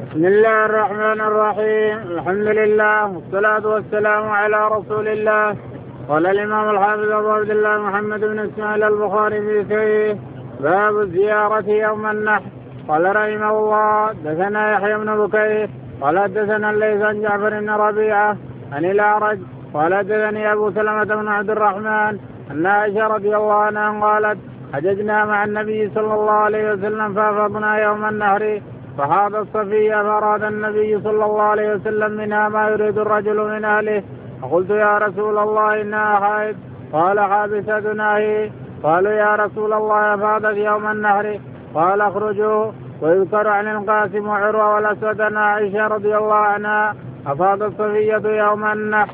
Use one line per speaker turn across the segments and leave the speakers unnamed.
بسم الله الرحمن الرحيم. الحمد لله والصلاة والسلام على رسول الله. قال الإمام الحافظ أبو عبد الله محمد بن إسماعيل البخاري في صحيحه باب الزيارة يوم النحر. قال رحمه الله دثنا يحيى بن بكير قال دثنا الليث عن جعفر بن ربيعة عن الأعرج قال دثني أبو سلمة بن عبد الرحمن أن عائشة رضي الله عنها قالت حججنا مع النبي صلى الله عليه وسلم فأفضنا يوم النحر فحاضت صفية فأراد النبي صلى الله عليه وسلم منها ما يريد الرجل من أهله فقلت يا رسول الله إنها حائض قال حابستنا هي. قالوا يا رسول الله أفاضت يوم النحر قال اخرجوا. ويذكر عن القاسم وعروة والأسود أن عائشة رضي الله عنها أفاضت صفية يوم النحر.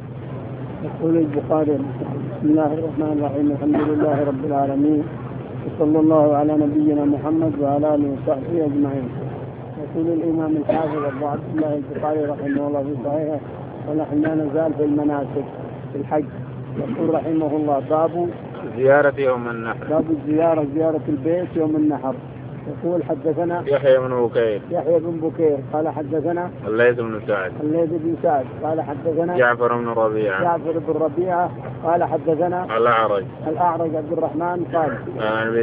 يقول البخاري بسم الله الرحمن الرحيم الحمد لله رب العالمين وصلى الله على نبينا محمد وعلى آله وصحبه أجمعين. يقول الإمام الحافظ أبو عبد الله البخاري رحمه الله في صحيحه ونحن لا نزال في المناسك في الحج. يقول رحمه الله باب
زيارة يوم النحر.
باب الزيارة زيارة البيت يوم النحر. يقول حدثنا
يحيى بن بكير
قال حدثنا
الليث
بن سعد قال حدثنا
جعفر بن
ربيعة قال حدثنا الأعرج عبد الرحمن قال
عن أبي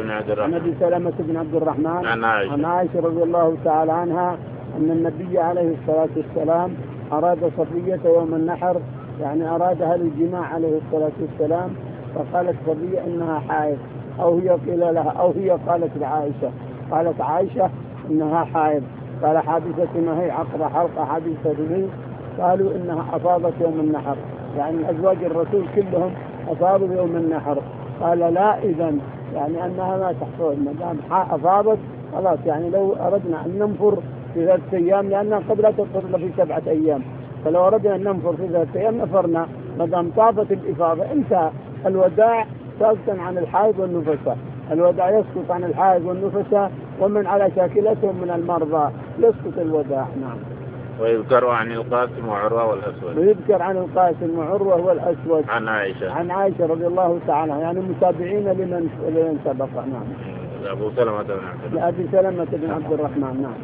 سلمة بن عبد الرحمن
عن عائشة رضي الله تعالى عنها أن النبي عليه الصلاة والسلام أراد صفية يوم النحر يعني أرادها للجماع عليه الصلاة والسلام فقالت صفية إنها حائض أو هي قيل لها أو هي قالت لعائشة قالت عائشة إنها حائض قال حادثة ما هي عقرة حلقة حادثة لي قالوا إنها أفاضت يوم النحر يعني أزواج الرسول كلهم أفاضوا يوم النحر. قال لا إذن يعني أنها ما تحصل ما دام أفاضت خلاص يعني لو أردنا أن ننفر في 3 أيام لأنها قد لا تفطر إلا في 7 أيام فلو أردنا أن ننفر في 3 أيام نفرنا ما دام طافت الإفاضة انتهى الوداع ساقطا عن الحائض والنفساء. الوداع يسقط عن الحائض والنفساء ومن على شاكلتهم من المرضى يسقط الوداع. نعم.
ويذكر عن القاسم وعروة
والأسود
عن
عائشة رضي الله تعالى يعني متابعين لمن سبق. نعم. أبي سلمة بن عبد الرحمن. نعم.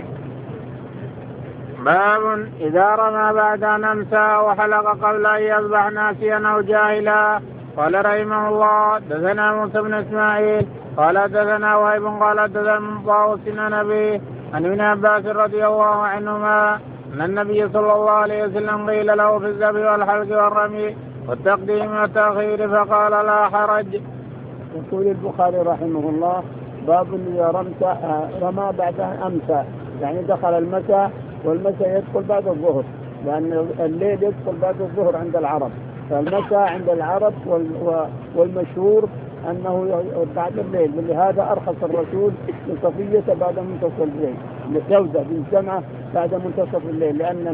باب إذا رمى بعد أن أمسى وحلق قبل أن يصبح ناسيا أو جاهلا. قال رحمه الله دثنا موسى بن إسماعيل قال دثنا وهيب قال دثنا طاووس عن أبيه عن ابن عباس رضي الله عنهما أن النبي صلى الله عليه وسلم قيل له في الذبح والحلق والرمي والتقديم والتأخير فقال لا حرج.
يقول البخاري رحمه الله باب إذا رمى بعد أن أمسى يعني دخل المساء والمساء يدخل بعد الظهر لأن الليل يدخل بعد الظهر عند العرب فالمساء عند العرب والمشهور أنه بعد الليل ولهذا أرخص الرسول لصفية بعد منتصف الليل لجوزة بالجمعة بعد منتصف الليل لأن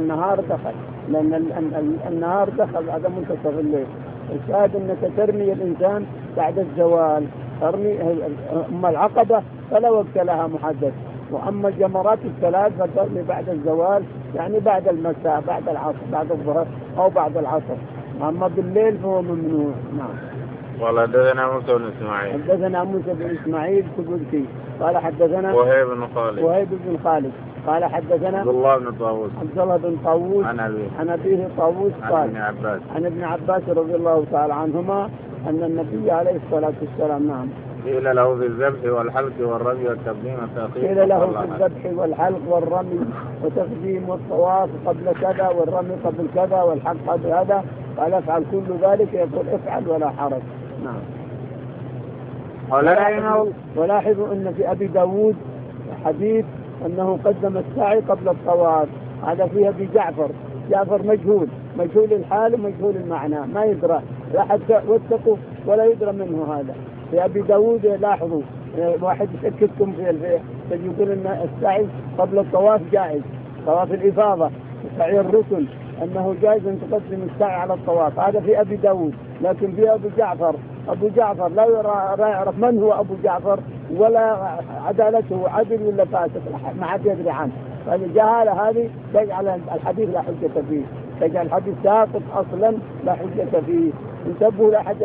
النهار دخل بعد منتصف الليل. الشاهد أنك ترمي الإنسان بعد الزوال ترمي أما العقبة فلا وقت لها محدد وأما الجمرات الثلاث فترمي بعد الزوال يعني بعد المساء بعد العصر بعد الظهر أو بعد العصر أما بالليل فهو ممنوع. نعم.
قال حدثنا
موسى بن إسماعيل كبرتي قال حدثنا
وهيب بن خالد
قال حدثنا
عبد الله بن طاووس
عن أبيه طاووس قال عن ابن عباس رضي الله تعالى عنهما أن النبي عليه الصلاة والسلام نعم
قيل له في الذبح والحلق والرمي والتقديم والتأخير
قيل له في الذبح والحلق والرمي وتقديم والطواف قبل كذا والرمي قبل كذا والحلق قبل هذا قال افعل كل ذلك يقول افعل ولا حرج. نعم. ولاحظوا أن في أبي داود حديث أنه قدم السعي قبل الطواف هذا فيها بجعفر مجهول الحال ومجهول المعنى ما يدرى لا حد واتقوا ولا يدرى منه هذا. في أبي داود لاحظوا واحد يشكككم في يقول أن السعي قبل الطواف جائز طواف الإفاضة سعي الرسل أنه جائز أن تقدم السعي على الطواف هذا في أبي داود. لكن في أبو جعفر لا يعرف من هو أبو جعفر ولا عدالته عدل ولا فاسق ما حد يدري عنه فالجهالة هذه تجعل الحديث لا حجة فيه تجعل الحديث ساقط أصلا لا حجة فيه. انتبهوا لا أحد يحتج عليكم بهذا في أبي جعفر أو حديث أبي داود. نعم.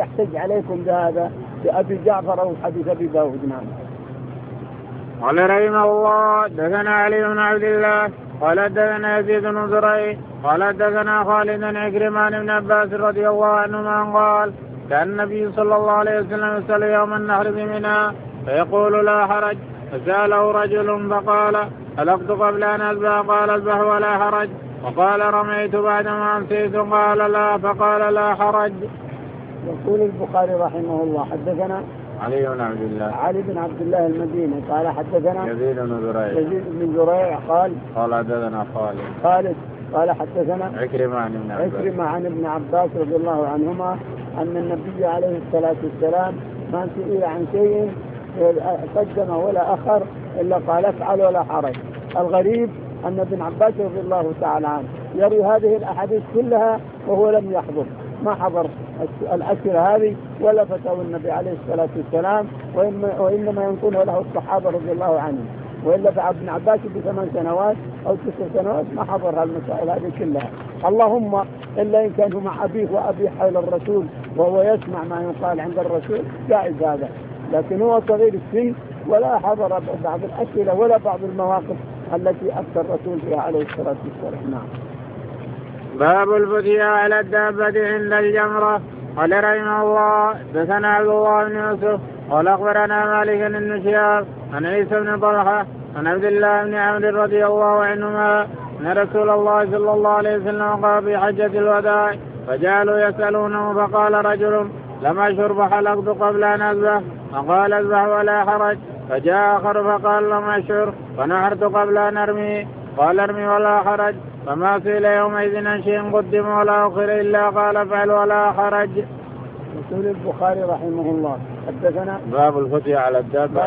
قال رحمه الله دثنا موسى بن إسماعيل قال دثنا وهيب بن خالد عن أبيه عن ابن عباس رضي الله عنهما أن النبي صلى الله عليه وسلم قيل له في الذبح والحلق والرمي والتقديم والتأخير فقال لا حرج.
يقول البخاري رحمه الله باب إذا رمى بعد أن أمسى يعني دخل المساء والمساء يدخل بعد الظهر لأن الظهر يسقط عن الحائض والنفساء.
قال رحمه الله دثنا علي بن عبد الله قال دثنا يزيد بن زريع قال دثنا خالد بن عكرمة بن عباس رضي الله عنهما قال كان النبي صلى الله عليه وسلم يسأل يوم النحر بمنى فيقول لا حرج، فسأله رجل فقال ألقت قبل أن أذبح؟ قال اذبح ولا حرج. وقال رميت بعدما أمسيت؟ قال لا، فقال لا حرج.
يقول البخاري رحمه الله حدثنا
علي بن عبد الله
المديني قال حدثنا
يزيد
بن زريع قال
حدثنا
خالد قال حدثنا
عكرمة
عن ابن عباس رضي الله عنهما أن النبي عليه الصلاة والسلام ما سئل عن شيء قدم ولا أخر إلا قال افعل ولا حرج. الغريب أن ابن عباس رضي الله تعالى عنه يروي هذه الأحاديث كلها وهو لم يحضر، ما حضر الأسئلة هذه ولا فتاوى النبي عليه الصلاة والسلام، وإنما ينقل له الصحابة رضي الله عنهم، وإلا ابن عباس ب8 سنوات أو 9 سنوات ما حضر المسائل هذه كلها. اللهم إلا إن كان مع أبيه وأبيه حول الرسول وهو يسمع ما يقال عند الرسول جائز هذا، لكن هو صغير السن ولا حضر بعض الأسئلة ولا بعض المواقف التي أفتى الرسول فيها عليه الصلاة والسلام. نعم.
باب الفتيا على الدابة عند الجمرة. قال رحمه الله دثنا عبد الله بن يوسف قال أخبرنا مالك بن شهاب عن عيسى بن طلحة عن عبد الله بن عمرو رضي الله عنهما أن رسول الله صلى الله عليه وسلم قال في حجة الوداع فجعلوا يسألونه فقال رجل لم أشرب فحلقت قبل أن أذبح، فقال اذبح ولا حرج. فجاء آخر فقال لم أشعر فنحرت قبل أن أرمي، قال ارمي ولا حرج. فما سئل يومئذ عن شيء قدم ولا أخر إلا قال افعل ولا حرج.
يقول البخاري رحمه الله حدثنا
باب الفتيا على الدابة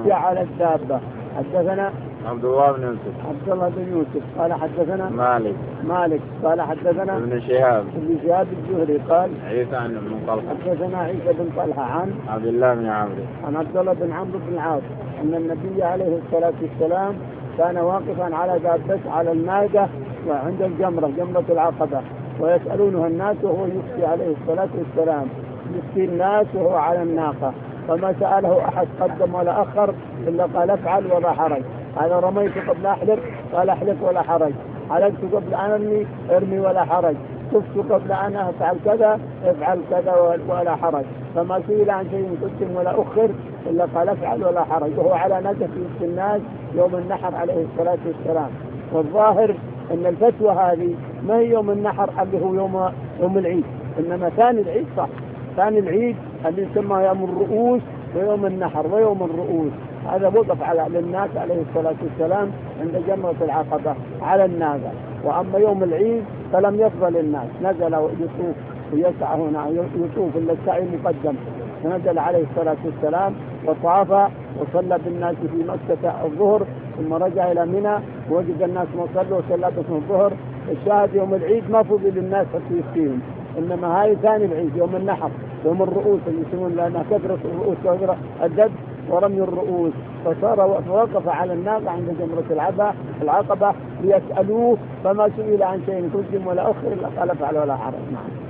حدثنا
عبد الله بن
يوسف قال حدثنا مالك قال حدثنا
ابن شهاب
الزهري قال
عيسى بن طلحة
حدثنا عيسى بن طلحة عن
عبد الله بن
عمرو بن العاص أن النبي عليه الصلاة والسلام كان واقفا على دابته على الناقة وعند جمرة العقبة، ويسألونه الناس وهو يفتي عليه الصلاة والسلام، يفتي الناس وهو على الناقة، فما سأله أحد قدم ولا أخر إلا قال افعل ولا حرج. هذا رميت قبل أحلق قال احلق ولا حرج، حلقت قبل أن ارمي ولا حرج، كفت قبل أن أفعل كذا افعل كذا ولا حرج. فما سئل عن شيء قدم ولا أخر إلا قال افعل ولا حرج، وهو على نجف في الناس يوم النحر عليه الصلاة والسلام. والظاهر أن الفتوى هذه ما هي يوم النحر اللي هو يوم العيد، إنما ثاني العيد صح، ثاني العيد اللي يسمى يوم الرؤوس ويوم النحر ويوم الرؤوس. هذا وقف للناس عليه الصلاة والسلام عند جمرة العقبة على الناقة، وأما يوم العيد فلم يفضل الناس، نزل يطوف ويسعى هنا يطوف إلا السعي المقدم، فنزل عليه الصلاة والسلام وطاف وصلى بالناس في مكة الظهر، ثم رجع إلى منى ووجد الناس مصلوا وصلى بهم الظهر. الشاهد يوم العيد ما فضل للناس حتى يفتيهم، إنما هاي ثاني العيد يوم النحر يوم الرؤوس اللي يسمون لأنها كثرة الرؤوس وكثرة الدب ورمي الرؤوس. فصار وقف على الناقة عند جمرة العقبة ليسألوه، فما سئل عن شيء قدم ولا أخر إلا قال افعل ولا حرج.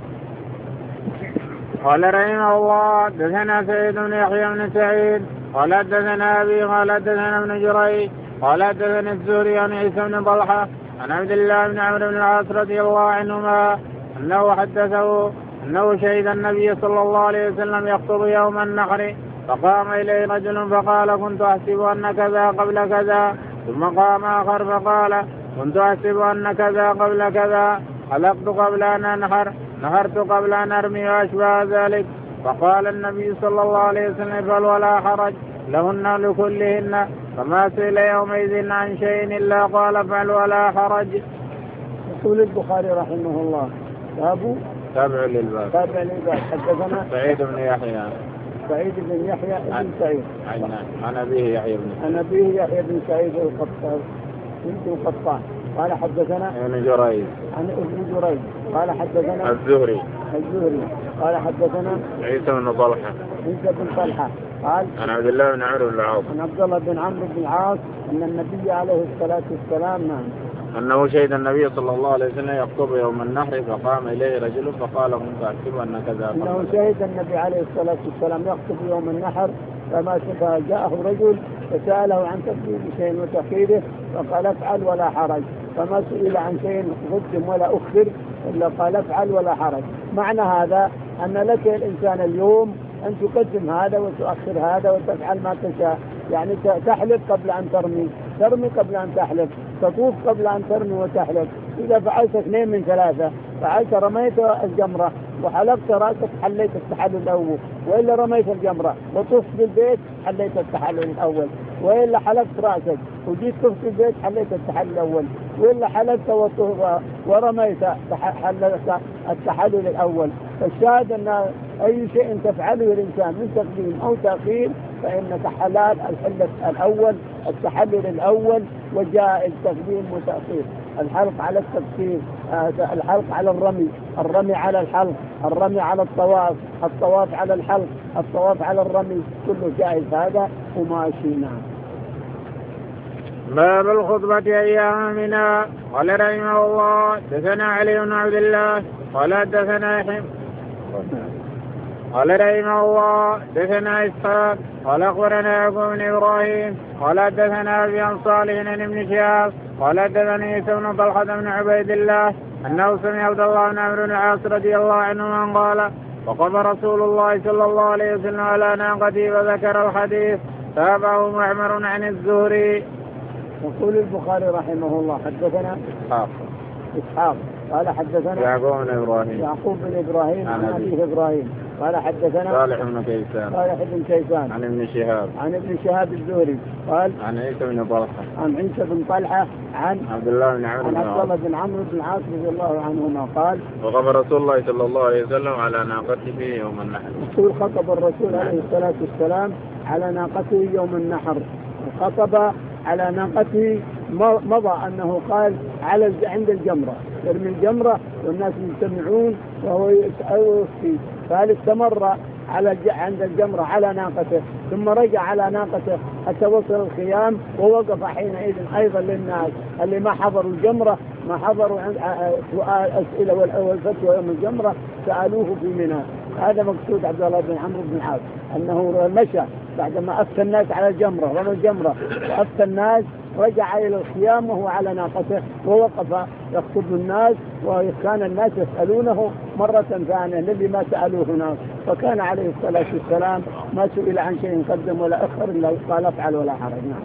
قال رحمه الله دثنا سعيد بن يحيى بن سعيد قال دثنا أبي قال دثنا ابن جريج قال دثنا الزهري عن عيسى بن طلحة عن عبد الله بن عمرو بن العاص رضي الله عنهما أنه حدثه أنه شهد النبي صلى الله عليه وسلم يخطب يوم النحر، فقام إليه رجل فقال كنت أحسب أن كذا قبل كذا، ثم قام آخر فقال كنت أحسب أن كذا قبل كذا، حلقت قبل أن أنحر، نحرت قبل أن أرمي وأشبه ذلك. فقال النبي صلى الله عليه وسلم افعل ولا حرج لهن لكلهن. فما سئل يومئذ عن شيء إلا قال افعل ولا حرج.
يقول البخاري رحمه الله
تابع للباب
حدثنا
سعيد بن يحيى
بن سعيد
عن أبيه
يحيى بن سعيد القطان قال حدثنا
ابن جريج
قال حدثنا
الزهري
قال حدثنا
عيسى بن
طلحة قال
عن عبد الله بن عمرو
بن العاص أن النبي عليه الصلاة والسلام
أنه شهد النبي صلى الله عليه وسلم يخطب يوم النحر، فقام إليه رجل فقال كنت أحسب أن كذا.
أنه شهد النبي عليه الصلاة والسلام يخطب يوم النحر، فما جاءه رجل فسأله عن تقديم شيء وتأخيره فقال افعل ولا حرج، فما سئل عن شيء قدم ولا أخر إلا قال افعل ولا حرج. معنى هذا أن لك الإنسان اليوم أن تقدم هذا وتؤخر هذا وتفعل ما تشاء، يعني تحلف قبل أن ترمي قبل أن تحلف، تطوف قبل أن ترمي وتحلف. إذا فعلت 2 من 3، فعلت رميت الجمرة وحلقت رأسك حليت التحلل الأول، وإلا رميت الجمرة وطفت بالبيت حليت التحلل الأول، وإلا حلقت رأسك وجيت طفت البيت حليت التحلل الأول، وإلا حلقت ورميت حللت التحلل الأول. فالشاهد أن أي شيء تفعله الإنسان من تقديم أو تأخير فإنك حلال التحلل الأول وجائز تقديم وتأخير. الحلق على التقصير، الحلق على الرمي على الحلق، الرمي على الطواف على الحلق، الطواف على الرمي، كله جائز هذا وماشي. نعم.
باب الخطبة أيام منى. قال رحمه الله دثنا علي بن عبد الله قال دثنا قال رحمه الله دثنا إسحاق قال أخبرنا يعقوب بن إبراهيم قال دثنا أبي عن صالح بن ابن شهاب قال دثني عيسى بن طلحة بن عبيد الله أنه سمع عبد الله بن عمرو بن العاص رضي الله عنه قال وقف رسول الله صلى الله عليه وسلم على ناقته فذكر الحديث. تابعه معمر عن الزهري.
يقول البخاري رحمه الله حدثنا إسحاق قال حدثنا
يعقوب بن إبراهيم
عن أبيه إبراهيم قال حدثنا
صالح بن كيسان عن ابن شهاب الزهري قال
عن عيسى بن طلحة عن
عبد الله بن
عمرو بن العاص رضي الله عنهما قال
وقف رسول الله صلى الله عليه وسلم على ناقته يوم النحر.
يقول خطب الرسول عليه الصلاة والسلام على ناقته يوم النحر. خطب على ناقته مضى أنه قال عند الجمرة يرمي الجمرة والناس مجتمعون وهو يسأل قال استمر عند الجمرة على ناقته ثم رجع على ناقته حتى وصل الخيام ووقف حينئذ أيضا للناس اللي ما حضروا الجمرة ما حضروا سؤال أسئلة والفتوى يوم الجمرة سألوه في منى. هذا مقصود عبد الله بن عمرو بن العاص أنه مشى بعدما أفتى الناس على الجمرة رمى الجمرة وأفتى الناس رجع إلى الخيام وهو على ناقته ووقف يخطب الناس وكان الناس يسألونه مرة ثانية الذي ما سألوه ناس. فكان عليه الصلاة والسلام ما سئل عن شيء قدم ولا أخر إلا قال افعل ولا حرج. نعم.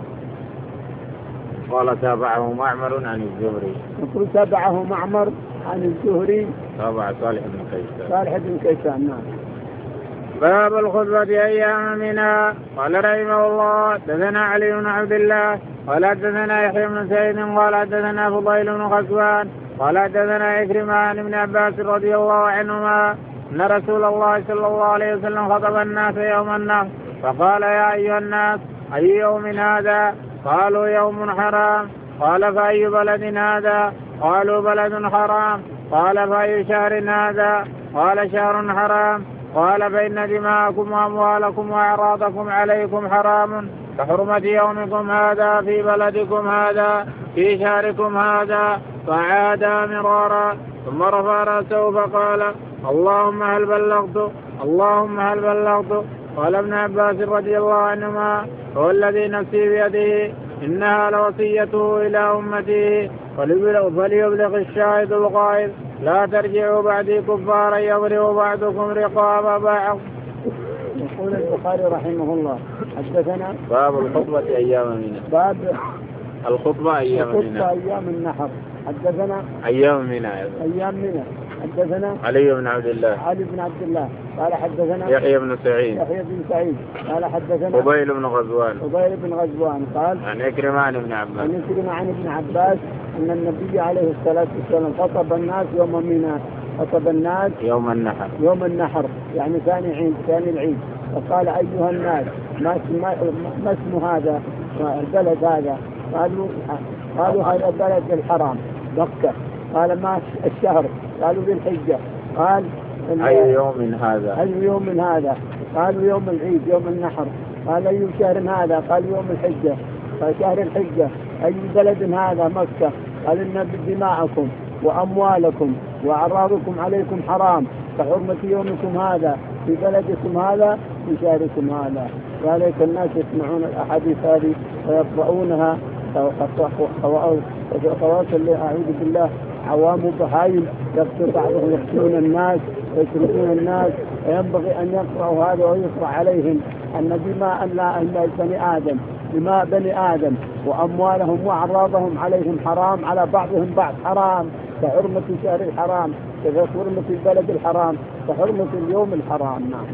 قال تابعه معمر عن الزهري.
يقول تابعه معمر عن الزهري
تابع صالح بن كيسان.
نعم.
باب الخطبة أيام منى. قال رحمه الله دثنا علي بن عبد الله قال دثنا يحيى بن سعيد قال دثنا فضيل بن غزوان قال دثنا عكرمة عن ابن عباس رضي الله عنهما أن رسول الله صلى الله عليه وسلم خطب الناس يوم النحر فقال يا أيها الناس أي يوم هذا؟ قالوا يوم حرام. قال فأي بلد هذا؟ قالوا بلد حرام. قال فأي شهر هذا؟ قال شهر حرام. قال فإن دماءكم وأموالكم وأعراضكم عليكم حرام كحرمة يومكم هذا في بلدكم هذا في شهركم هذا. فعاد مرارا ثم رفع رأسه فقال اللهم هل بلغت. قال ابن عباس رضي الله عنهما هو الذي نفسي بيده إنها لوصيته إلى أمته فليبلغ الشاهد الغائب لا ترجعوا بعدي كفارا يضرب بعضكم رقاب بعض.
يقول البخاري رحمه الله حدثنا
باب الخطبة أيام منى.
باب
الخطبة أيام
النحر. حدثنا
أيام منى
حدثنا
علي بن عبد
الله قال حدثنا
يحيى بن سعيد
قال حدثنا
فضيل بن
غزوان قال
عن عكرمة عن ابن
عباس أن النبي عليه الصلاة والسلام خطب الناس يوم النحر يعني ثاني العيد. فقال أيها الناس ما اسم هذا البلد هذا؟ قالوا هذا البلد الحرام مكة. قال ما الشهر؟ قالوا بالحجة. قال
أي يوم هذا؟
قالوا يوم العيد يوم النحر. قال أي شهر هذا؟ قال يوم الحجة. قال شهر الحجة. أي بلد هذا؟ مكة. قال إن دماءكم وأموالكم وأعراضكم عليكم حرام كحرمة يومكم هذا في بلدكم هذا في شهركم هذا. ذلك الناس يسمعون الأحاديث هذه ويقرؤونها خواص اللي أعوذ بالله عوام بهايم يقتل بعضهم يقتلون الناس ويشركون الناس، وينبغي أن يقرأوا هذا ويقرأ عليهم أن دماء بني آدم وأموالهم وأعراضهم عليهم حرام، على بعضهم بعض حرام، كحرمة الشهر الحرام، كحرمة البلد الحرام، كحرمة اليوم الحرام. نعم.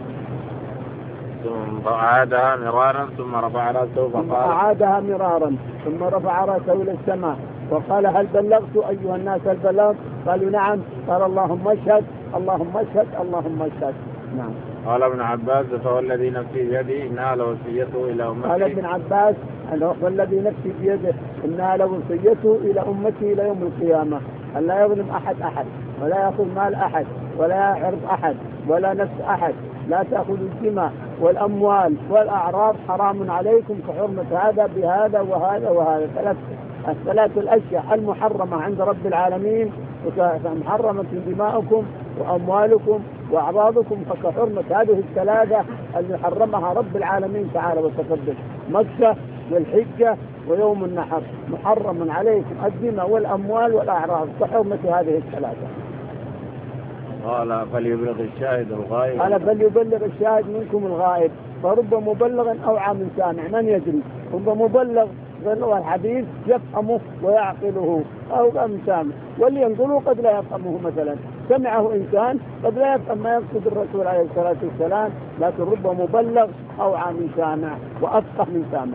ثم أعادها مرارا ثم رفع رأسه فقال
أعادها مرارا ثم رفع رأسه إلى السماء وقال هل بلغت أيها الناس هل بلغت؟ قالوا نعم. قال اللهم اشهد اللهم اشهد اللهم اشهد. نعم.
قال ابن عباس فوالذي نفسي بيده إنها لوصيته إلى أمتي.
قال ابن عباس والذي نفسي بيده إنها لوصيته إلى أمتي إلى يوم القيامة، أن لا يظلم أحد ولا يأخذ مال أحد ولا يعرض أحد ولا نفس أحد، لا تأخذ الدماء والأموال والأعراض، حرام عليكم كحرمة هذا بهذا وهذا وهذا. الثلاث الأشياء المحرمة عند رب العالمين، محرمة دماؤكم وأموالكم وأعراضكم فكحرمة هذه الثلاثة اللي حرمها رب العالمين تعالى وتقدس، مكة والحجة ويوم النحر، محرم عليكم الدماء والأموال والأعراض كحرمة هذه الثلاثة.
قال فليبلغ الشاهد الغائب.
قال فليبلغ الشاهد منكم الغائب، فرب مبلغ أوعى من سامع، من يدري، رب مبلغ الحديث يفهمه ويعقله أو من سامع، واللي ينقله قد لا يفهمه، مثلا سمعه إنسان قد لا يفهم ما يقصد الرسول عليه الصلاة والسلام، لكن رب مبلغ أوعى من سامع وأفقه من سامع.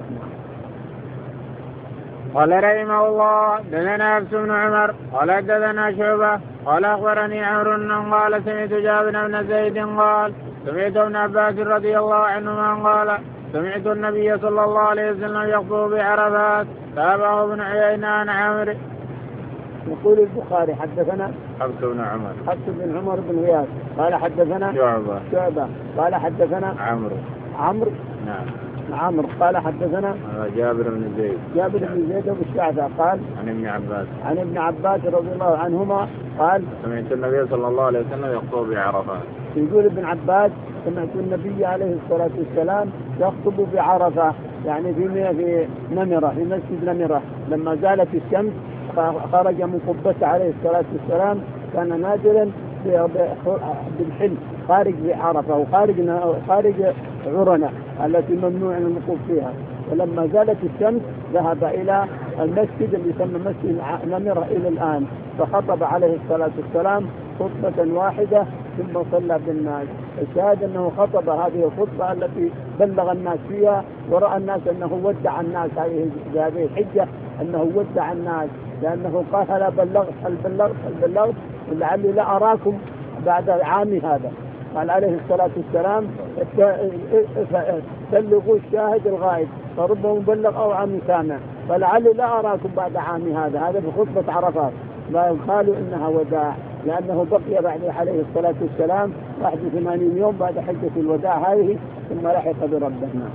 قال رحمه الله دثنا حفص بن عمر قال دثنا شعبة قال أخبرني عمرو قال سمعت جابر بن زيد قال سمعت ابن عباس رضي الله عنهما قال سمعت النبي صلى الله عليه وسلم يخطب بعرفات. تابعه ابن عيينة عن عمرو.
يقول البخاري حدثنا
حفص بن
عمر بن غياث قال حدثنا شعبة قال حدثنا عمرو
نعم
عمرو قال حدثنا
جابر بن
زيد والشعبة قال عن ابن عباس رضي الله عنهما قال
سمعت النبي صلى الله عليه وسلم يخطب بعرفات.
يقول ابن عباس سمعت النبي عليه الصلاة والسلام يخطب بعرفة، يعني في نمرة، في مسجد نمرة، لما زالت الشمس خرج من قبته عليه الصلاة والسلام، كان نازلا بالحل خارج بعرفة وخارج عرنة التي ممنوع الوقوف فيها، ولما زالت الشمس ذهب إلى المسجد اللي يسمى مسجد نمرة إلى الآن، فخطب عليه الصلاة والسلام خطبة واحدة ثم صلى بالناس. الشاهد أنه خطب هذه الخطبة التي بلغ الناس فيها، ورأى الناس أنه ودع الناس هذه الحجة، أنه ودع الناس، لأنه قال هل بلغت لعلي لا أراكم بعد عامي هذا. قال عليه الصلاة والسلام بلغوا الشاهد الغائب، فرب مبلغ أو عام سامع، فلعلي لا أراكم بعد عامي هذا في خطبة عرفات. لا قالوا إنها وداع، لأنه بقي بعد عليه الصلاة والسلام 81 يوم بعد حجة الوداع هذه، ثم لحق بربنا.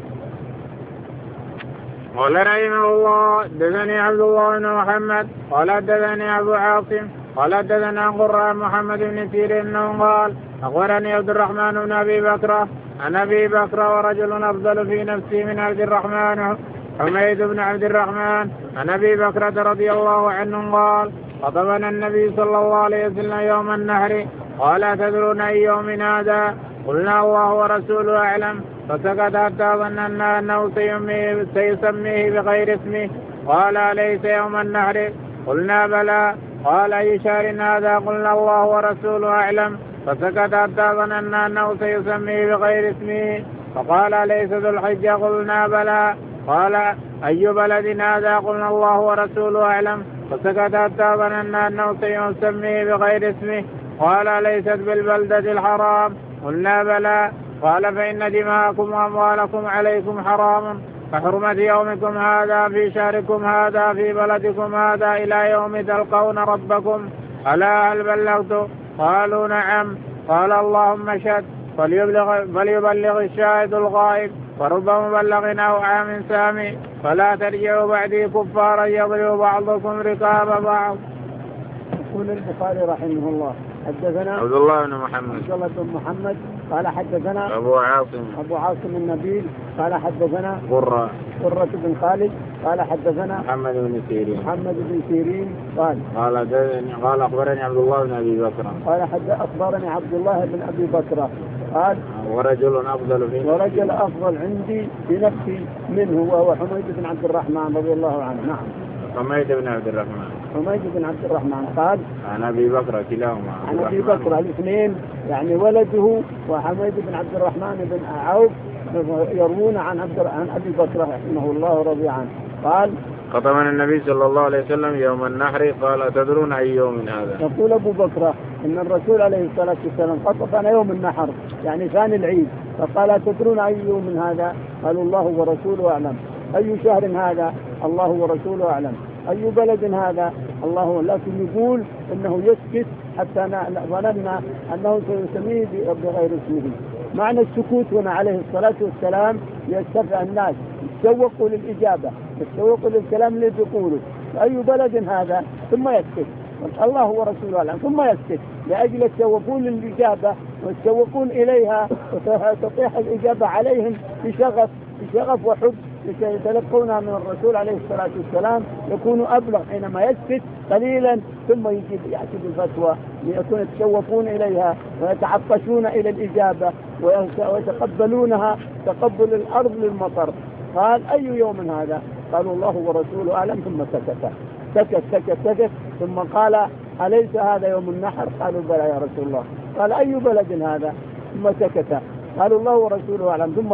قال رحمه الله دثني عبد الله بن محمد قال دثني أبو عاصم قال دثنا قراء محمد بن سيرين قال أخبرني عبد الرحمن بن أبي بكر عن أبي بكر ورجل أفضل في نفسي من عبد الرحمن حميد بن عبد الرحمن عن أبي بكرة رضي الله عنه قال خطبنا النبي صلى الله عليه وسلم يوم النحر قال تدرون أي يوم هذا؟ قلنا الله ورسوله أعلم، فسكت حتى ظننا أنه سيسميه بغير اسمه. قال أليس يوم النحر؟ قلنا بلى. قال أي شهر هذا؟ قلنا الله ورسوله أعلم، فسكت حتى ظننا أنه سيسميه بغير اسمه. فقال أليس ذو الحجة؟ قلنا بلى. قال أي بلد هذا؟ قلنا الله ورسوله أعلم، فسكت حتى ظننا أنه سيسميه بغير اسمه. قال أليست بالبلدة الحرام؟ قلنا بلى. قال فإن دماءكم وأموالكم عليكم حرام كحرمة يومكم هذا في شهركم هذا في بلدكم هذا إلى يوم تلقون ربكم. ألا هل بلغت؟ قالوا نعم. قال اللهم اشهد فليبلغ الشاهد الغائب، ورب مبلغ أوعى من سامع، فلا ترجعوا بعدي كفارا يضرب بعضكم رقاب بعض.
يقول البخاري رحمه الله حدثنا
عبد الله بن محمد
عبد الله بن محمد قال حدثنا
أبو عاصم
النبيل قال حدثنا
قرة
بن خالد قال حدثنا
محمد بن سيرين قال أخبرني عبد الله بن أبي بكر
قال أخبرني عبد الله بن أبي بكر قال
ورجل
أفضل عندي بنفسي منه وهو حميد بن عبد الرحمن رضي الله عنه. نعم.
حميد بن عبد الرحمن قال
عن أبي بكر كلاهما عن أبي بكر الاثنين يعني ولده وحميد بن عبد الرحمن بن عوف يروون عن أبي بكر رحمه الله رضي عنه قال
خطبنا النبي صلى الله عليه وسلم يوم النحر قال تدرون أي يوم هذا؟
يقول أبو بكر إن الرسول عليه الصلاة والسلام خطبنا يوم النحر يعني ثاني العيد فقال تدرون أي يوم هذا؟ قالوا الله ورسوله أعلم. أي شهر هذا؟ الله ورسوله أعلم. أي بلد هذا؟ الله. لكن يقول إنه يسكت حتى ظننا أنه سيسميه بغير اسمه. معنى السكوت هنا عليه الصلاة والسلام يستفع الناس يتشوقوا للإجابة يتشوقوا للكلام اللي بيقوله. أي بلد هذا؟ ثم يسكت. الله ورسوله أعلم. ثم يسكت لأجل يتشوقون للإجابة ويتشوقون إليها وتطيح الإجابة عليهم بشغف وحب لكي يتلقونها من الرسول عليه الصلاة والسلام يكون أبلغ حينما يسكت قليلا ثم يأتي بالفتوى ليكون يتشوقون إليها ويتعطشون إلى الإجابة ويتقبلونها تقبل الأرض للمطر. قال أي يوم هذا؟ قالوا الله ورسوله أعلم. ثم سكت ثم قال أليس هذا يوم النحر؟ قالوا بلى يا رسول الله. قال أي بلد هذا؟ ثم سكت. قالوا الله ورسوله أعلم. ثم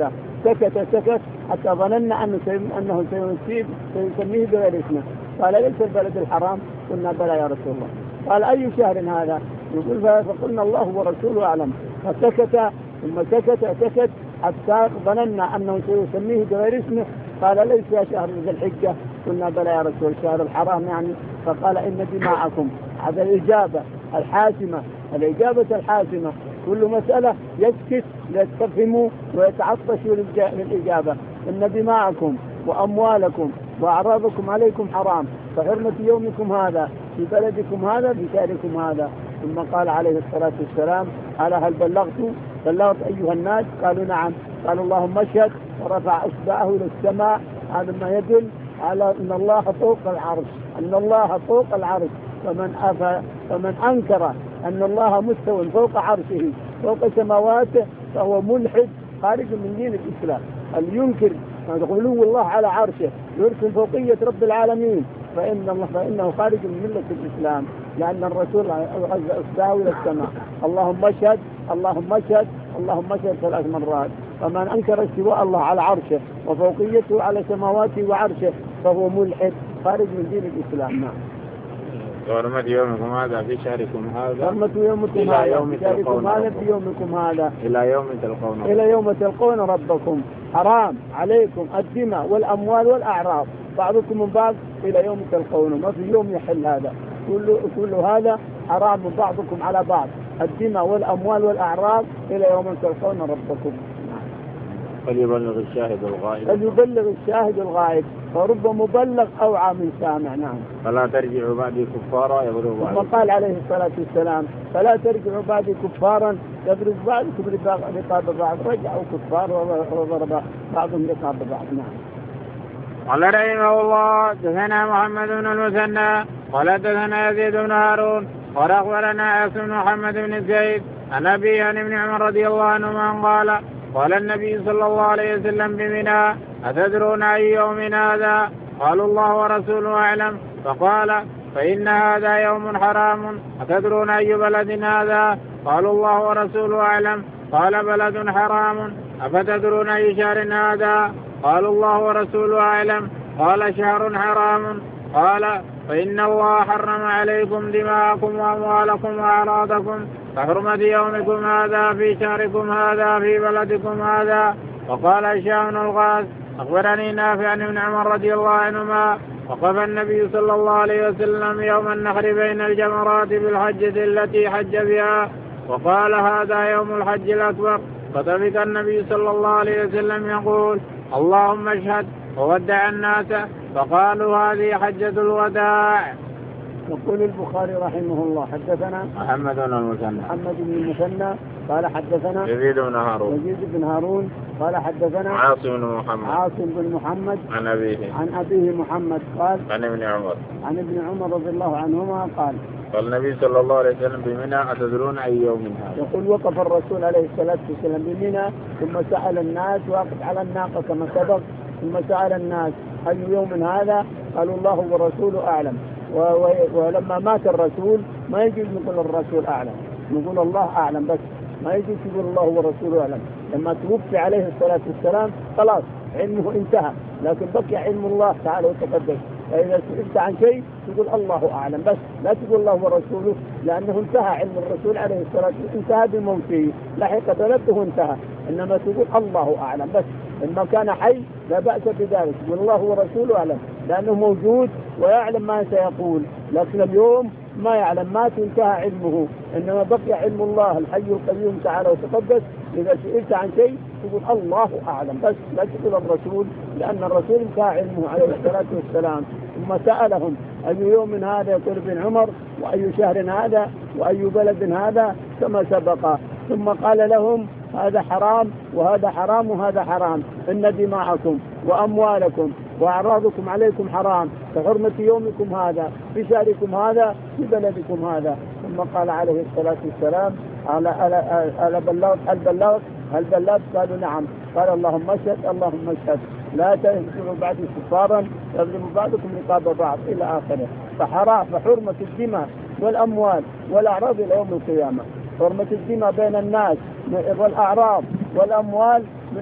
سكت حتى ظننا أنه سيسميه بغير اسمه. قال ليس البلد الحرام؟ قلنا بلى يا رسول الله. قال أي شهر هذا؟ يقول فقلنا الله ورسوله أعلم. فسكت ثم سكت حتى ظننا أنه سيسميه بغير اسمه. قال ليس شهر ذي الحجة؟ قلنا بلى يا رسول الشهر الحرام يعني. فقال إن دماءكم. هذا الإجابة الحاسمة كل مسألة يسكت ليستفهموا ويتعطشوا للإجابة. إن دماءكم وأموالكم وأعراضكم عليكم حرام فحرمة يومكم هذا في بلدكم هذا في شهركم هذا. ثم قال عليه الصلاة والسلام ألا هل بلغت أيها الناس؟ قالوا نعم. قال اللهم اشهد ورفع إصبعه إلى السماء. هذا ما يدل على أن الله فوق العرش فمن أنكر أن الله مستوى فوق عرشه فوق سماواته فهو ملحد خارج من دين الإسلام. اللي ينكر علو الله على عرشه يرسل فوقية رب العالمين فإنه خارج من ملة الإسلام لأن الرسول عز إصبعه إلى السماء اللهم اشهد 3 مرات. فمن أنكر استواء الله على عرشه وفوقيته على سماواته وعرشه فهو ملحد خارج من دين الإسلام. نعم.
حرمة يومكم هذا في شهركم هذا
في يومكم هذا
إلى
يوم تلقون ربكم. حرام عليكم الدماء والأموال والأعراض بعضكم من بعض إلى يوم تلقونه. ما في يوم يحل هذا كل هذا حرام بعضكم على بعض. الدماء والأموال والأعراض إلى يوم تلقون ربكم.
فليبلغ
الشاهد الغائب فرب مبلغ أوعى من سامع. نعم.
فلا ترجعوا بعد كفارا يضرب بعضكم.
ثم قال عليه الصلاة والسلام فلا ترجعوا بعد كفارا يضرب بعضكم رقاب بعض. رجعوا كفار وضرب بعضهم رقاب بعض. نعم.
قال رحمه الله دثنا محمد بن المثنى قال دثنا يزيد بن هارون قال أخبرنا عاصم بن محمد بن زيد عن أبي عن ابن عمر رضي الله عنهما قال النبي صلى الله عليه وسلم بمنى أتدرون أي يوم هذا؟ قالوا الله ورسوله أعلم. فقال فإن هذا يوم حرام. أتدرون أي بلد هذا؟ قالوا الله ورسوله أعلم. قال بلد حرام. أفتدرون أي شهر هذا؟ قالوا الله ورسوله أعلم. قال شهر حرام. قال فإن الله حرم عليكم دماءكم وأموالكم وأعراضكم كحرمة يومكم هذا في شهركم هذا في بلدكم هذا. وقال هشام بن الغاز أخبرني نافع عن ابن عمر رضي الله عنهما وقف النبي صلى الله عليه وسلم يوم النحر بين الجمرات بالحجة التي حج بها وقال هذا يوم الحج الأكبر. فطفق النبي صلى الله عليه وسلم يقول اللهم اشهد وودع الناس فقالوا هذه حجة الوداع.
يقول البخاري رحمه الله حدثنا
محمد بن
المثنى قال حدثنا
يزيد بن هارون
قال حدثنا عاصم بن محمد عن أبيه محمد قال
عن ابن عمر
رضي الله عنهما قال
النبي صلى الله عليه وسلم بمنى أتدرون أي يوم هذا؟
يقول وقف الرسول عليه الصلاة والسلام بمنى ثم سأل الناس واقف على الناقة كما سبق ثم سأل الناس أي يوم هذا؟ قالوا الله ورسوله أعلم. ولما مات الرسول ما يجوز نقول الرسول أعلم، نقول الله أعلم بس، ما يجوز يقول الله ورسوله أعلم. لما توفي عليه الصلاة والسلام خلاص علمه انتهى، لكن بقي علم الله تعالى وتقدس. فإذا سئلت عن شيء تقول الله أعلم بس، لا تقول الله ورسوله، لأنه انتهى علم الرسول عليه الصلاة والسلام، انتهى بموته لحق ثلاثه انتهى، إنما تقول الله أعلم بس. إنما كان حي لا بأس بذلك، تقول الله ورسوله أعلم، لأنه موجود ويعلم ما سيقول، لكن اليوم ما يعلم، مات انتهى علمه، إنما بقي علم الله الحي القيوم تعالى وتقدس. إذا سئلت عن شيء تقول الله أعلم بس، لا تقول الرسول، لأن الرسول انتهى علمه عليه الصلاة والسلام. ثم سألهم أي يوم هذا؟ يقول ابن عمر وأي شهر هذا وأي بلد هذا كما سبق. ثم قال لهم هذا حرام وهذا حرام وهذا حرام، إن دماءكم وأموالكم وأعراضكم عليكم حرام كحرمة يومكم هذا في شهركم هذا في بلدكم هذا. ثم قال عليه الصلاة والسلام هل بلغت؟ قالوا نعم. قال اللهم اشهد لا تهزموا بعد كفارا يضرب بعضكم رقاب بعض إلى آخره. فحرمة الدماء والأموال والأعراض إلى يوم القيامة، حرمة الدماء بين الناس والأعراض والأموال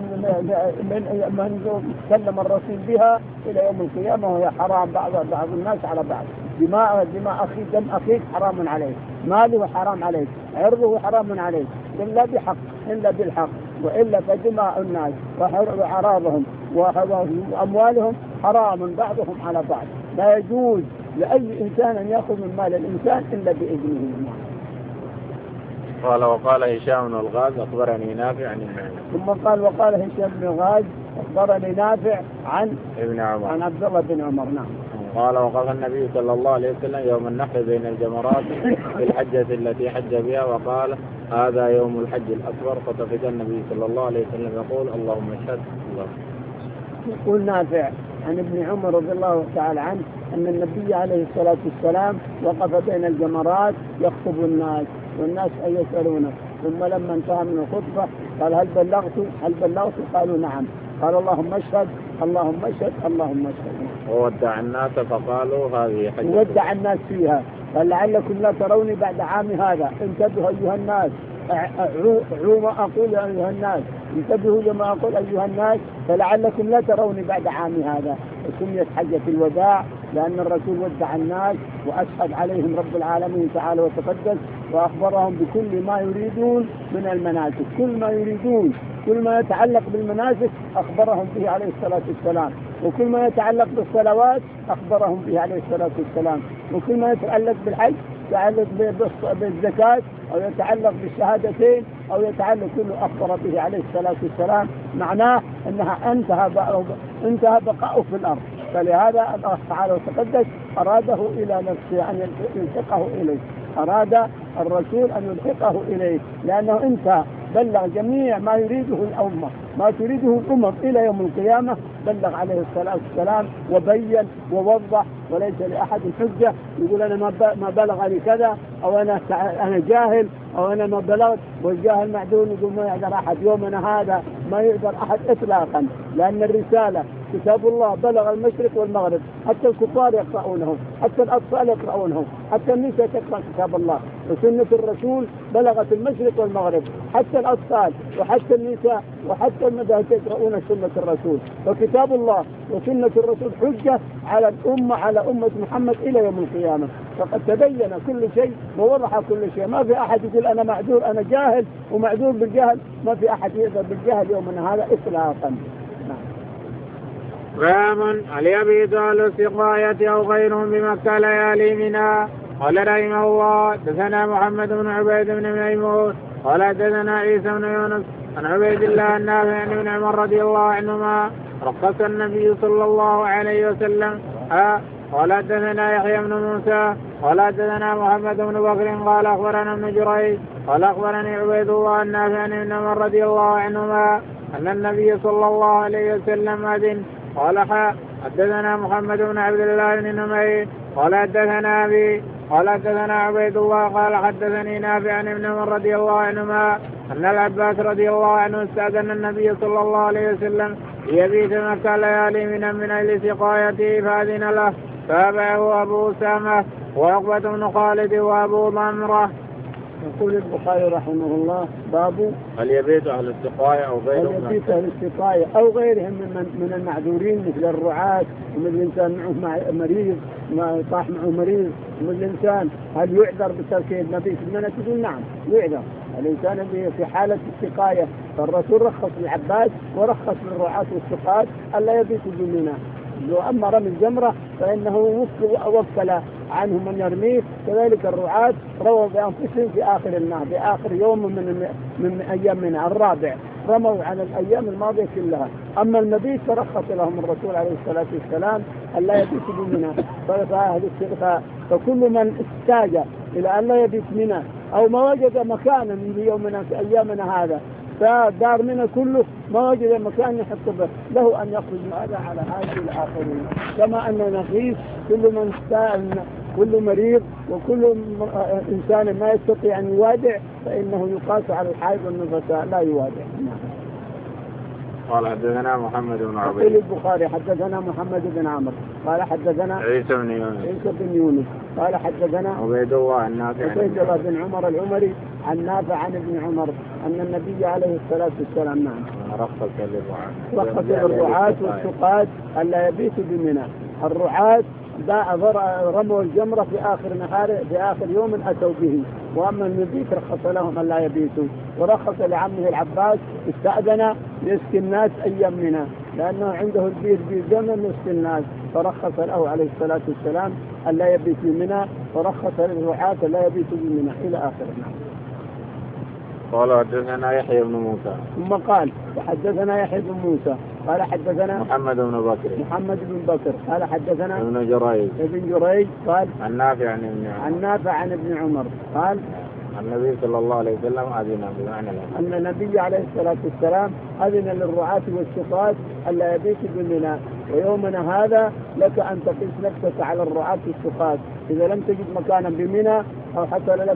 من سلم الرسول بها إلى يوم القيامة، وهي حرام بعض الناس على بعض. دماء أخيك، دم أخيك حرام عليك، ماله حرام عليك، عرضه حرام عليك، إلا بحق، إلا بالحق، وإلا فدماء الناس وأعراضهم وأموالهم حرام بعضهم على بعض. لا يجوز لأي إنسان أن يأخذ من مال الإنسان إلا بإذنه.
قال وقال هشام بن الغاز أخبرني نافع عن ابن عمر.
ثم قال وقال هشام بن الغاز أخبرني نافع عن
ابن عمر
عن عبد الله بن عمر. نعم.
قال وقف النبي صلى الله عليه وسلم يوم النحر بين الجمرات في الحجة التي حج بها وقال هذا يوم الحج الأكبر، فطفق النبي صلى الله عليه وسلم يقول اللهم اشهد.
يقول نافع عن ابن عمر رضي الله تعالى عنه أن النبي عليه الصلاة والسلام وقف بين الجمرات يخطب الناس والناس يسألونه، ثم لما انتهى من الخطبة قال هل بلغت؟ قالوا نعم. قال اللهم اشهد.
وودع الناس فقالوا هذه حجة.
ودع الناس فيها، قال لعلكم لا تروني بعد عام هذا، انتبهوا أيها الناس، ما أقول يا أيها الناس، انتبهوا لما أقول أيها الناس، فلعلكم لا تروني بعد عام هذا. وسميت حجة الوداع لأن الرسول ودع الناس وأشهد عليهم رب العالمين تعالى وتقدس، وأخبرهم بكل ما يريدون من المناسك، كل ما يريدون، كل ما يتعلق بالمناسك أخبرهم به عليه الصلاة والسلام، وكل ما يتعلق بالصلوات أخبرهم به عليه الصلاة والسلام، وكل ما يتعلق بالحج، يتعلق بالزكاة أو يتعلق بالشهادتين أو يتعلق كله أخبر به عليه الصلاة والسلام. معناه أنها انتهى بقاؤه في الأرض، فلهذا الله تعالى وتقدس أراده إلى نفسه أن يلحقه إليه، أراد الرسول أن يلحقه إليه، لأنه انتهى، بلغ جميع ما يريده الأمة، ما تريده الأمم إلى يوم القيامة، بلغ عليه الصلاة والسلام وبين ووضح، وليس لأحد حجة يقول أنا ما بلغني كذا، أو أنا جاهل، أو أنا ما بلغت، والجاهل معدول يقول ما يقدر أحد يومنا هذا، ما يقدر أحد إطلاقا، لأن الرسالة كتاب الله بلغ المشرق والمغرب، حتى الكفار يقرؤونه، حتى الأطفال يقرؤونه، حتى النساء تقرأ كتاب الله، وسنة الرسول بلغت المشرق والمغرب، حتى الأطفال وحتى النساء وحتى المذاهب يقرؤون سنة الرسول. فكتاب الله وسنة الرسول حجة على الأمة، على أمة محمد إلى يوم القيامة، فقد تبين كل شيء ووضح كل شيء. ما في أحد يقول أنا معذور، أنا جاهل ومعذور بالجهل، ما في أحد يقدر بالجهل يومنا هذا إطلاقا.
باب هل يبيت أهل السقاية أو غيرهم بمكة ليالي منها؟ قال رحمه الله دثنا محمد بن عبيد بن ميمون قال دثنا عيسى بن يونس عن عبيد الله النافع عن ابن عمر رضي الله عنهما رخص النبي صلى الله عليه وسلم قال حدثنا يحيى بن موسى قال حدثنا محمد بن بكر قال أخبرنا ابن جريج قال أخبرني عبيد الله النافع عن ابن عمر رضي الله عنهما أن النبي صلى الله عليه وسلم أذن. قال حدثنا محمد بن عبد الله بن نمير قال حدثنا أبي قال حدثنا عبيد الله قال حدثني نافع عن ابن عمر رضي الله عنهما أن العباس رضي الله عنه استأذن النبي صلى الله عليه وسلم ليبيت مكة ليالي من أجل سقايته فأذن له تابعه أبو أسامة وعقبة بن خالد وأبو ضمرة.
يقول البخاري رحمه الله باب
هل يبيت أهل السقاية أو غيرهم؟
هل يبيت أهل السقاية أو غيرهم من المعذورين مثل الرعاة ومثل الإنسان معه مريض ما طاح معه مريض ومثل الإنسان هل يعذر بترك المبيت منها؟ تقول نعم يعذر الإنسان في حالة السقاية. فالرسول رخص للعباس ورخص للرعاة والسقاة ألا يبيتوا بمنى. وأما رمي الجمرة فإنه وكل عنه من يرميه. كذلك الرعاة رووا بأنفسهم في آخر النهر في آخر يوم من أيام منها الرابع رموا عن الأيام الماضية كلها. أما المبيت فرخص لهم الرسول عليه الصلاة والسلام ألا يبيتوا بمنى. فكل من احتاج إلى أن لا يبيت منى أو ما وجد مكانا في يومنا في أيامنا هذا فدار منى كله ما وجد مكان يحط به له أن يخرج هذا على هذه الآخرين. كما أن نقيس كل مريض وكل إنسان ما يستطيع أن يوادع فإنه يقاس على الحائض والنفساء لا يوادع.
قال حدثنا محمد بن عبيد.
يقول البخاري حدثنا محمد بن عمرو قال حدثنا
عيسى
بن يونس قال حدثنا
عبيد الله النافع
عبيد الله بن عمر العمري عن نافع عن ابن عمر أن النبي عليه الصلاة والسلام نعم رخص للرعاة والسقاة ألا يبيتوا بمنى. الرعاة رموا الجمرة في آخر يوم أتوا به. وأما المبيت رخص لهم ألا يبيتوا. ورخص لعمه العباس استأذن يسكن الناس أيام منى لأنه عنده البيت بزمن يسكن الناس فرخص له عليه الصلاة والسلام ألا يبيت بمنى ورخص للرعاة ألا يبيتوا بمنى إلى آخره.
قال حدثنا يحيى بن موسى
ثم قال حدثنا يحيى بن موسى قال حدثنا
محمد بن بكر قال حدثنا ابن جريج قال
عن نافع عن ابن عمر قال
النبي صلى الله عليه وسلم أذن بمعنى
أن النبي عليه الصلاة والسلام أذن للرعاة والسقاة ألا يبيتوا بمنى. ويومنا هذا لك أن تقيس نفسك على الرعاة والسقاة إذا لم تجد مكانا بمنى أو حصل لك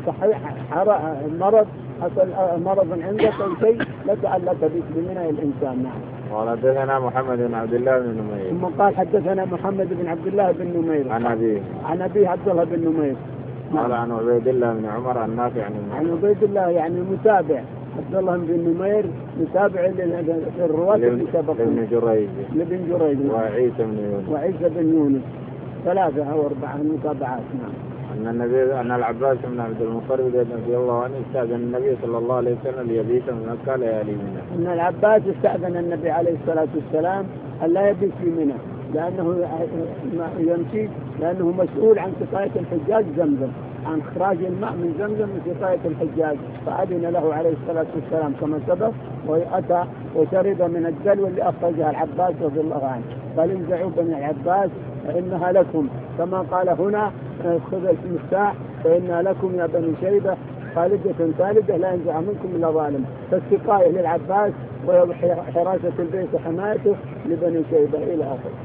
مرض عندك أو شيء لك ألا تبيت بمنى الإنسان. نعم.
قال حدثنا محمد بن عبد الله بن نمير
ثم قال حدثنا محمد بن عبد الله بن نمير عن أبيه عبد الله بن نمير
قال عن عبيد الله بن عمر النافع
عن عبيد الله يعني المتابع عبد الله بن نمير متابع للرواة اللي سبقوا لابن جريج وعيسى بن يونس 3 أو 4 متابعات. نعم.
أن العباس بن عبد المطلب رضي الله عنه استأذن النبي صلى الله عليه وسلم ليبيت من مكة ليالي منى. أن
العباس استأذن النبي عليه الصلاة والسلام ألا يبيت في منى لأنه يمشي لأنه مسؤول عن سقاية الحجاج زمزم عن إخراج الماء من زمزم من سقاية الحجاج. فأذن له عليه الصلاة والسلام كما سبق وأتى وشرب من الدلو اللي أخرجها العباس رضي الله عنه. قال انزعوا بني العباس فإنها لكم كما قال هنا خذ المفتاح فإنها لكم يا بني شيبة خالدة ثالثة لا ينزع منكم إلا ظالم. فالسقاية للعباس وحراسة البيت وحمايته لبني شيبة إلى آخره.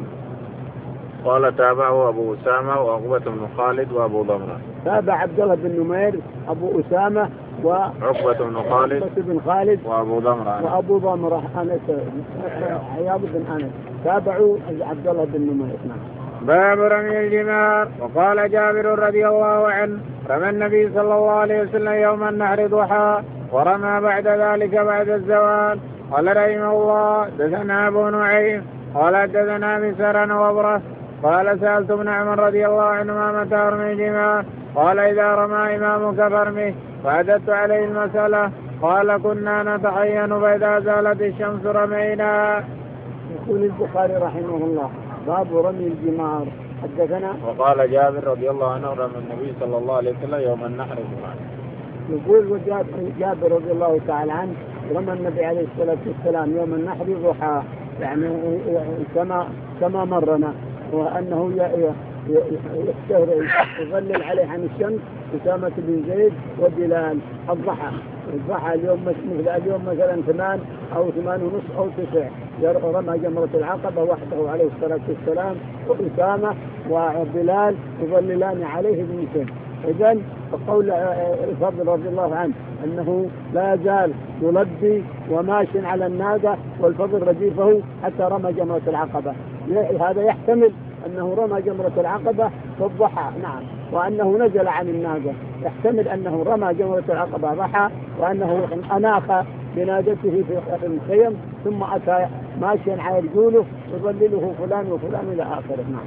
قال تابعه أبو أسامة وعقبة بن خالد وأبو ضمرة.
تابع عبد الله بن نمير أبو أسامة
وعقبة بن خالد
وأبو ضمرة أنس عياض بن أنس تابعوا عبد الله بن نمير.
باب رمي الجمار. وقال جابر رضي الله عنه رمى النبي صلى الله عليه وسلم يوم النحر ضحى ورمى بعد ذلك بعد الزوال. قال رحمه الله دثنا أبو نعيم قال دثنا مسرا وبره قال سألت ابن عمر رضي الله عنهما متى رمي الجمار قال إذا رمى إمامك فارمه. فأدت عليه المسألة قال كنا نتحين فإذا زالت الشمس رمينا.
يقول البخاري رحمه الله باب رمي الجمار. حدثنا
وقال جابر رضي الله عنه رمى النبي صلى الله عليه وسلم يوم النحر ضحى.
يقول جابر رضي الله تعالى عنه رمى النبي عليه الصلاة والسلام يوم النحر ضحى يعني كما مرنا وأنه يظلل عليه عن الشمس أسامة بن زيد وبلال. الضحى اليوم مثلا 8 أو 8 ونصف أو 9 رمى جمرة العقبة وحده عليه الصلاة والسلام، وأسامة وبلال يظللان عليه بمثل. إذن قول الفضل رضي الله عنه أنه لا يزال يلبي وماشي على الناقة والفضل رديفه حتى رمى جمرة العقبة. هذا يحتمل أنه رمى جمرة العقبة في الضحى، نعم، وأنه نزل عن الناقة. يحتمل أنه رمى جمرة العقبة ضحى، وأنه أناخ بناقته في الخيم ثم أتى ماشيا على رجوله يظلله فلان وفلان إلى آخره. نعم.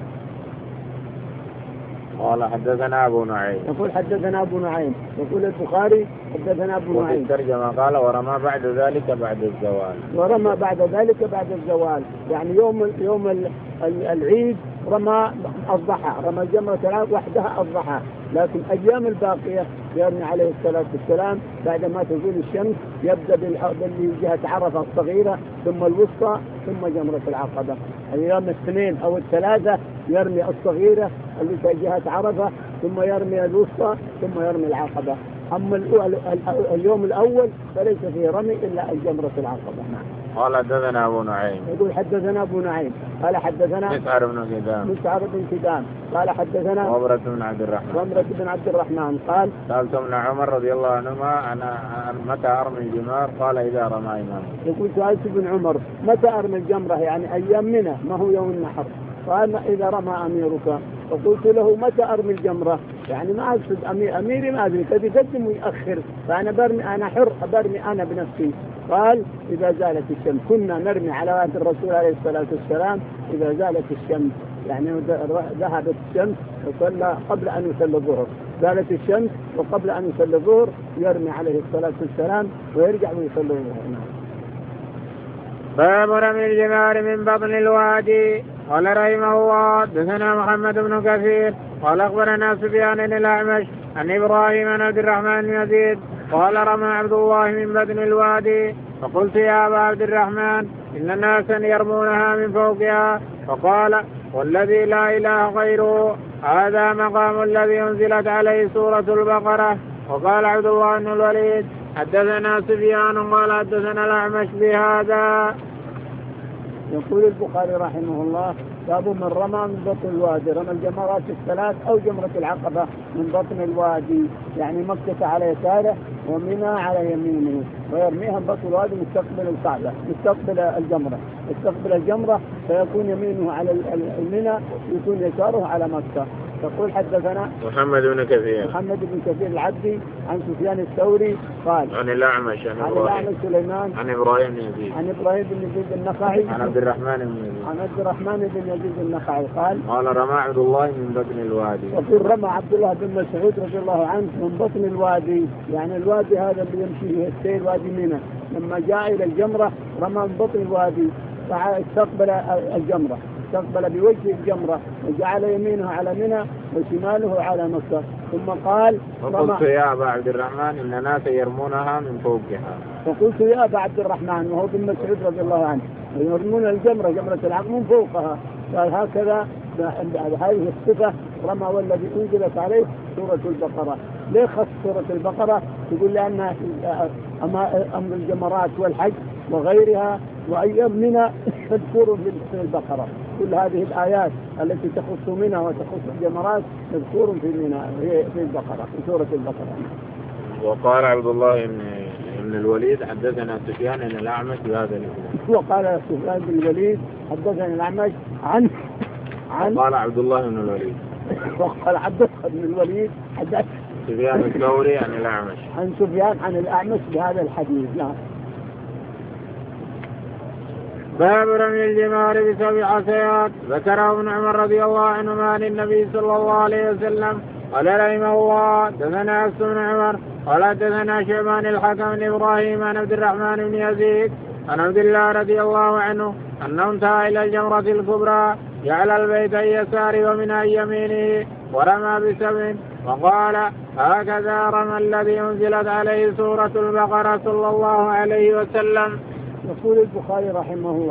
قال حدثنا أبو نعيم.
يقول حدثنا أبو نعيم. يقول البخاري حدثنا أبو نعيم.
وفي الترجمة قال ورمى بعد ذلك بعد الزوال.
ورمى بعد ذلك بعد الزوال، يعني يوم العيد رمى الضحى، رمى جمرة العقبة وحدها الضحى، لكن أيام الباقية يرمي عليه الصلاة والسلام بعد ما تزول الشمس، يبدأ بجهة عرفة الصغيرة ثم الوسطى ثم جمرة العقبة. أيام الاثنين أو الثلاثة يرمي الصغيرة اللي في جهة عرفة، ثم يرمي الوسطى ثم يرمي العقبة. أما اليوم الأول فليس فيه رمي إلا جمرة العقبة. نعم.
قال حدثنا أبو نعيم.
يقول حدثنا أبو نعيم قال حدثنا
مسعر بن كدام
قال حدثنا
عمرة بن عبد الرحمن
قال
سألت ابن عمر رضي الله عنهما أنا متى أرمي الجمار؟ قال إذا رمى إمامه.
يقول سألت ابن عمر متى أرمي الجمرة، يعني أيام منى ما هو يوم النحر. قال إذا رمى أميرك. فقلت له متى أرمي الجمرة، يعني ما أقصد أميري ما أدري قد يقدم ويأخر، فأنا برمي أنا حر برمي أنا بنفسي. قال إذا زالت الشمس، كنا نرمي على عهد الرسول عليه الصلاة والسلام إذا زالت الشمس، يعني ذهبت الشمس وصلى قبل أن يصلي الظهر، زالت الشمس وقبل أن يصلي الظهر يرمي عليه الصلاة والسلام ويرجع ويصلي الظهر.
باب رمي الجمار من بطن الوادي. قال رحمه الله حدثنا محمد بن كثير قال أخبرنا سفيان الأعمش عن إبراهيم عن عبد الرحمن بن يزيد قال رمى عبد الله من بطن الوادي، فقلت يا أبا عبد الرحمن إن الناس يرمونها من فوقها، فقال والذي لا إله غيره هذا مقام الذي أنزلت عليه سورة البقرة. وقال عبد الله بن الوليد حدثنا سفيان قال حدثنا الأعمش بهذا.
يقول البخاري رحمه الله باب من رمى من بطن الوادي، رمى الجمرات الثلاث أو جمرة العقبة من بطن الوادي، يعني مكة على يساره ومنى على يمينه، ويرميها من بطن الوادي مستقبل الكعبة مستقبل الجمرة فيكون يمينه على المنى ويكون يساره على مكة. تقول حدثنا
محمد بن
كثير العبدي عن سفيان الثوري قال
عن الأعمش
سليمان
عن إبراهيم
بن يزيد النخعي
عن عبد
الرحمن بن يزيد النخعي قال
رمى عبد الله من بطن الوادي.
وقال رمى عبد الله بن مسعود رضي الله عنه من بطن الوادي، يعني الوادي هذا اللي يمشي فيه السيل وادي منى، لما جاء إلى الجمرة رمى من بطن الوادي، فاستقبل الجمرة، استقبل بوجه الجمرة وجعل يمينه على منى وشماله على مكة. ثم قال
فقلت يا أبا عبد الرحمن إن الناس يرمونها من فوقها.
فقلت يا أبا عبد الرحمن وهو بن مسعود رضي الله عنه يرمون جمرة العقبة من فوقها. قال هكذا هذه الصفة رمى والذي أنزلت عليه سورة البقرة. ليه خص سورة البقرة؟ تقول لأنها أمر الجمرات والحج وغيرها وأيام منى تذكر في البقرة. كل هذه الآيات التي تخص منى وتخص الجمرات تذكر في منى في البقرة في سورة البقرة.
وقال عبد الله بن الوليد حدثنا سفيان بن الأعمش بهذا الإسناد.
وقال سفيان بن الوليد حدثنا الأعمش عن
قال عبد الله بن الوليد
وقال عبد الله بن الوليد حدث
سفيان الثوري عن الأعمش
عن سفيان عن الأعمش بهذا الحديث. نعم.
باب رمي الجمار بسبع عصيات. ذكره ابن عمر رضي الله عنهما عن النبي صلى الله عليه وسلم قال رحمه الله حدثنا حفص بن عمر قال حدثنا شعبان الحكم بن إبراهيم عن عبد الرحمن بن يزيد عن عبد الله رضي الله عنه أنه انتهى إلى الجمرة الكبرى جعل البيت عن يساره ومن عن يمينه ورمى بسبع وقال هكذا رمى الذي أنزلت عليه سورة البقرة صلى الله عليه وسلم.
يقول البخاري رحمه الله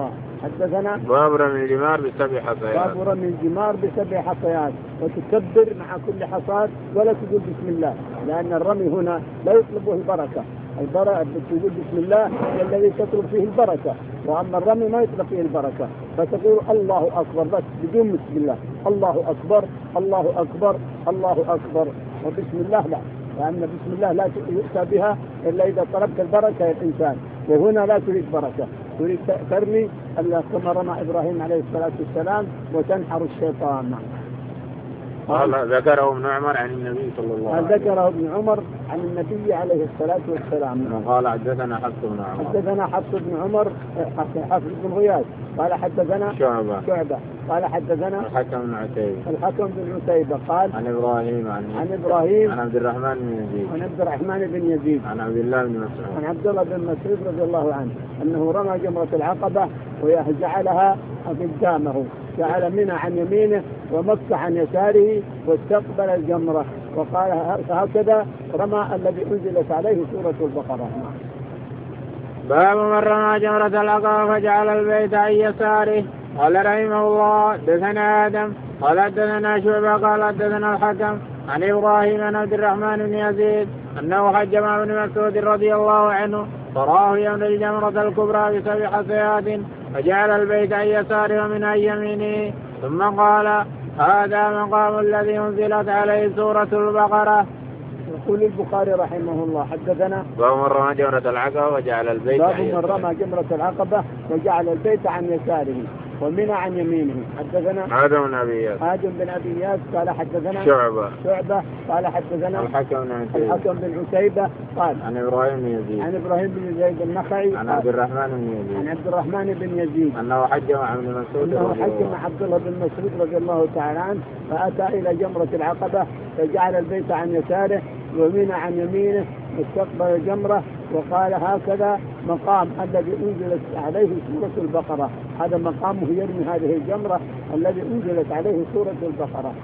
حدثنا
باب رمي الجمار ب7 حصيات.
باب رمي الجمار ب7 حصيات، وتكبر مع كل حصاد ولا تقول بسم الله، لأن الرمي هنا لا يطلبه البركة. البركة تقول بسم الله الذي تطلب فيه البركة، وأما الرمي ما يطلب فيه البركة، فتقول الله أكبر بس بدون بسم الله. الله أكبر الله أكبر الله أكبر، وبسم الله لا، لأن بسم الله لا يؤتى بها إلا إذا طلبت البركة يا الإنسان، وهنا لا تريد بركة، تريد ترمي كما رمى إبراهيم عليه الصلاة والسلام وتنحر الشيطان.
قال ذكره ابن عمر عن النبي صلى الله عليه وسلم.
ذكره ابن عمر عن النبي عليه الصلاة والسلام.
قال حدثنا حفص بن عمر.
حدثنا حفص بن عمر حفص بن غياث قال حدثنا شعبة قال حدثنا
الحكم
بن عتيبة قال
عن إبراهيم عن عبد الرحمن
بن يزيد
عن عبد الله بن مسعود
عن عبد الله بن مسعود رضي الله عنه أنه رمى جمرة العقبة وجعلها قدامه، جعل منى عن يمينه ومكة عن يساره واستقبل الجمرة، وقال هكذا رمى الذي أنزلت عليه سورة البقرة.
باب من رمى جمرة العقبة فجعل البيت عن يساره. قال رحمه الله دثنا آدم قال حدثنا شعبة قال حدثنا الحكم عن إبراهيم عن عبد الرحمن بن يزيد أنه حج مع ابن مسعود رضي الله عنه فراه يوم الجمرة الكبرى ب7 حصيات فجعل البيت عن يساره ومن عن يمينه، ثم قال هذا مقام الذي أنزلت عليه سورة البقرة.
يقول البخاري رحمه الله حدثنا
باب من رمى جمرة العقبة وجعل البيت
عن يساره ومنى عن يمينه. حدثنا
آدم بن أبي إياس قال حدثنا شعبة قال حدثنا الحكم
بن عتيبة قال
عن إبراهيم
بن يزيد النخعي
عن عبد الرحمن بن يزيد
أنه حج مع عبد الله بن مسعود رضي الله تعالى عنه، فأتى إلى جمرة العقبة فجعل البيت عن يساره ومنى عن يمينه واستقبل الجمرة، وقال هكذا مقام الذي أنزلت عليه سورة البقرة، هذا مقامه يرمي هذه الجمرة الذي أنزلت عليه سورة البقرة.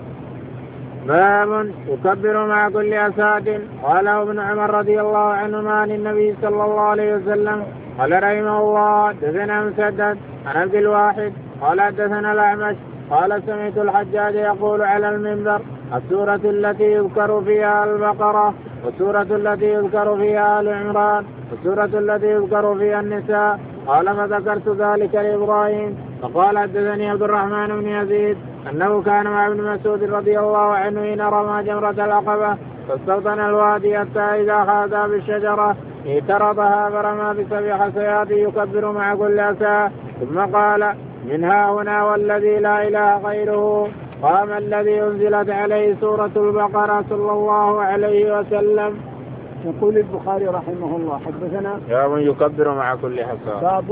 باب يكبر مع كل أساد. قال ابن عمر رضي الله عنهما عن النبي صلى الله عليه وسلم قال رحمه الله دثنا مسدد عن عبد الواحد قال حدثنا الأعمش قال سمعت الحجاج يقول على المنبر السورة التي يذكر فيها البقرة والسورة التي يذكر فيها آل عمران والسورة التي يذكر فيها النساء. قال فذكرت ذلك لإبراهيم فقال حدثني عبد الرحمن بن يزيد أنه كان مع ابن مسعود رضي الله عنه حين رمى جمرة العقبة فاستوطن الوادي حتى إذا خاذا بالشجرة اعترضها فرمى ب7 حصيات يكبر مع كل أسى، ثم قال منها هنا والذي لا إله غيره قام الذي أنزلت عليه سورة البقرة صلى الله عليه وسلم.
يقول البخاري رحمه الله حدثنا
باب يكبر مع كل حصاد.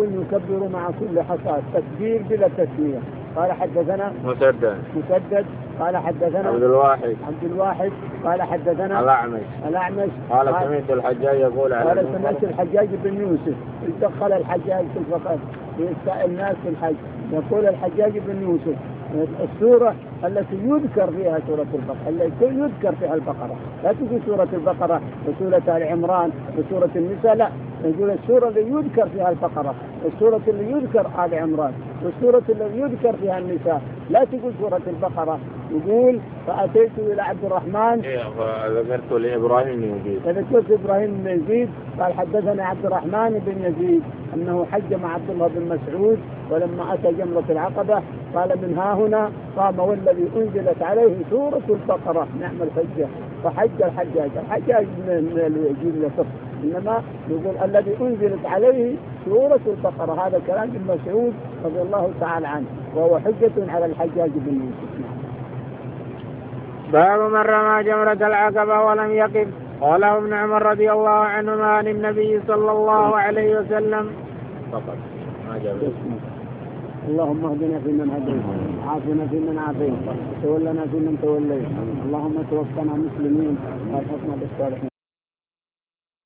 تكبير بلا تسمية. قال حدثنا مسدد قال حدثنا
عبد الواحد
قال حدثنا الأعمش
قال سمعت الحجاج يقول
قال سمعت الحجاج بن يوسف دخل الحجاج في الفقر يسأل الناس في الحج. يقول الحجاج بن يوسف السورة التي يذكر فيها سورة البقرة التي يذكر فيها البقرة، لا تقول سورة البقرة وسورة آل عمران وسورة النساء، لا، يقول السورة اللي يذكر فيها البقرة والسورة اللي يذكر آل عمران والسورة اللي يذكر فيها النساء، لا تقول سورة البقرة. يقول فأتيت إلى عبد الرحمن
ذكرت لإبراهيم
بن يزيد قال حدثنا عبد الرحمن بن يزيد أنه حج مع عبد الله بن مسعود، ولما أتى جمرة العقبة قال من ها هنا قام والذي أنزلت عليه سورة البقرة نعم الحجة، فحج الحجاج من الجيل إنما يقول الذي أنزلت عليه سورة البقرة. هذا كلام ابن مسعود رضي الله تعالى عنه وهو حجة على الحجاج بن يوسف.
باب من رمى جمرة العقبة ولم يقف. قال ابن عمر رضي الله عنهما عن النبي صلى الله عليه وسلم فقط ما جاء.
اللهم اهدنا فيمن هديت وعافنا فيمن عافيت وتولنا فيمن توليت، اللهم توفنا مسلمين والحقنا بالصالحين.